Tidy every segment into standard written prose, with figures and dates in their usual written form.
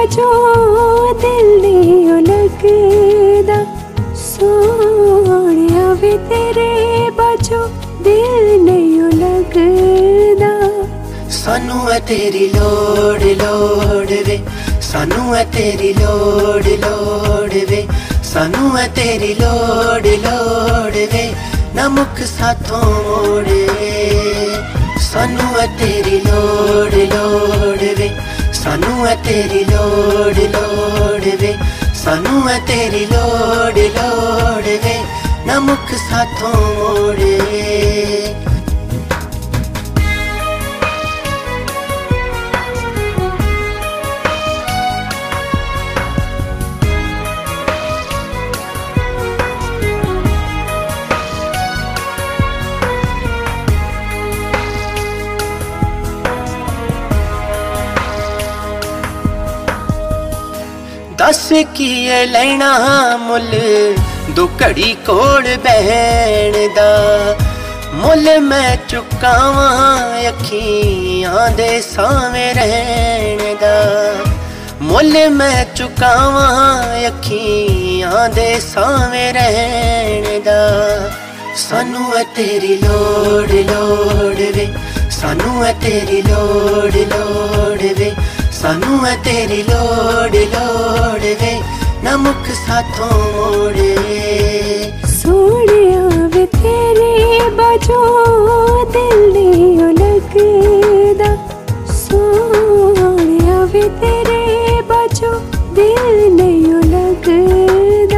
बाजो दिल नहीं लगदा, सोहणिया वे तेरे बाजो दिल नहीं लगदा। सानू है तेरी लोड़ लोड़ वे, सानू है तेरी लोड़ लोड़ वे, सानू है तेरी लोड़ लोड़ वे, ना मुख साथों मोड़े। सानू है तेरी लोड़ लोड़ वे, सानू है तेरी लोड़ लोड़ वे, सानू है तेरी लोड़ लोड़ वे, ना मुख साथों मोड़े। दस की लेना मुल दो घड़ी कोल बहन दा, मुल मैं चुकावा अखियां दे सावे रहन दा, मुल मैं चुकावा अखियां दे सावे रहन दा। सानू है तेरी लोड़ लोड़ वे, सानू है तेरी लोड़ लोड़ वे, सानू है तेरी लोड़ लोड़ वे, ना मुख साथों मोड़े। सोहणिया वे तेरे बाजो दिल नहीं लगदा, सोहणिया वे तेरे बाजो दिल नहीं लगदा।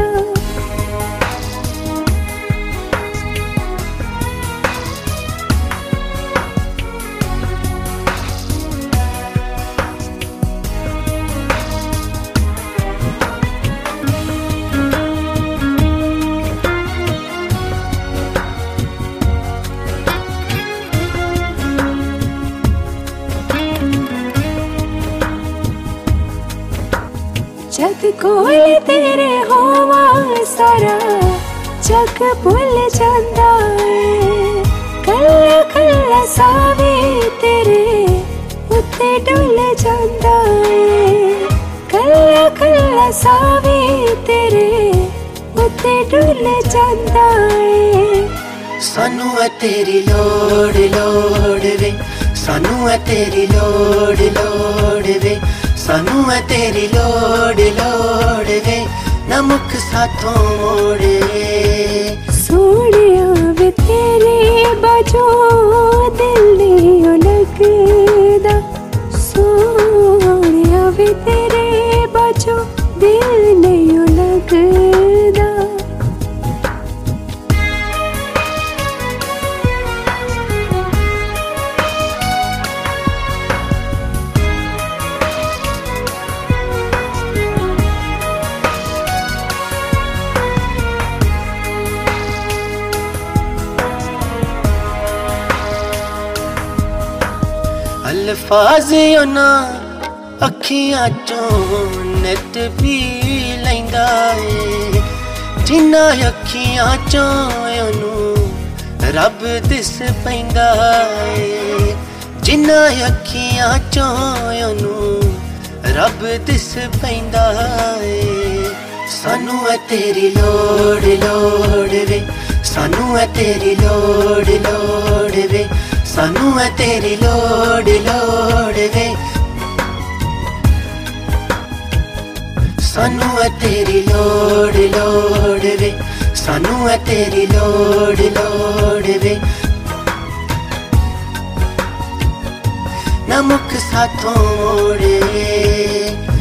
जग कोल तेरे होवा सारा जग भुल जांदा है, कल्ला कल्ला सावे तेरे उत्ते डुल जांदा है, कल्ला कल्ला सावे तेरे उत्ते डुल जांदा है। सानू है तेरी लोड़ लोड़ वे, सानू है तेरी लोड़ लोड़ वे, सानू है तेरी लोड़ लोड़ वे, ना मुख साथों मोड़े। सोहणिया वे तेरे बाजो दिल नहीं लगदा, सोहणिया वे तेरे बाजो दिल नहीं लगदा। अल्फाज ना अखियां चों नित पी लैंदा है, जिन्ना अखियां चों ओनू रब दिस पैंदा है, जिन्ना अखियां चों ओनू रब दिस पैंदा है। सानू है तेरी लोड़ लोड़ वे, सानू है तेरी लोड़ लोड़ वे, सानू है तेरी लोड़ लोड़ वे, सानू है तेरी लोड़ लोड़ वे, सानू है तेरी लोड़ लोड़ वे, ना मुख साथों मोड़े।